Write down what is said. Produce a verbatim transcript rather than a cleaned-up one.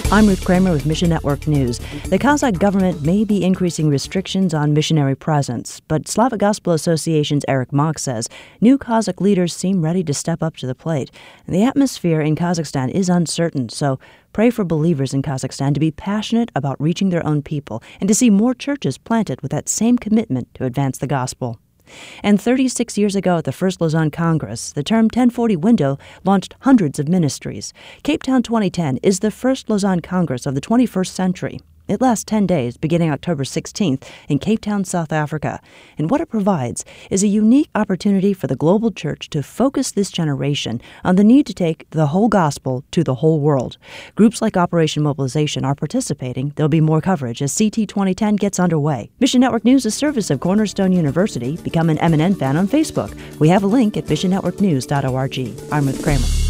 I'm Ruth Kramer with Mission Network News. The Kazakh government may be increasing restrictions on missionary presence, but Slavic Gospel Association's Eric Mock says new Kazakh leaders seem ready to step up to the plate. And the atmosphere in Kazakhstan is uncertain, so pray for believers in Kazakhstan to be passionate about reaching their own people and to see more churches planted with that same commitment to advance the gospel. And thirty-six years ago at the First Lausanne Congress, the term ten forty window launched hundreds of ministries. Cape Town twenty ten is the first Lausanne Congress of the twenty-first century. It lasts ten days, beginning October sixteenth in Cape Town, South Africa. And what it provides is a unique opportunity for the global church to focus this generation on the need to take the whole gospel to the whole world. Groups like Operation Mobilization are participating. There'll be more coverage as C T twenty ten gets underway. Mission Network News is a service of Cornerstone University. Become an M N N fan on Facebook. We have a link at mission network news dot org. I'm Ruth Kramer.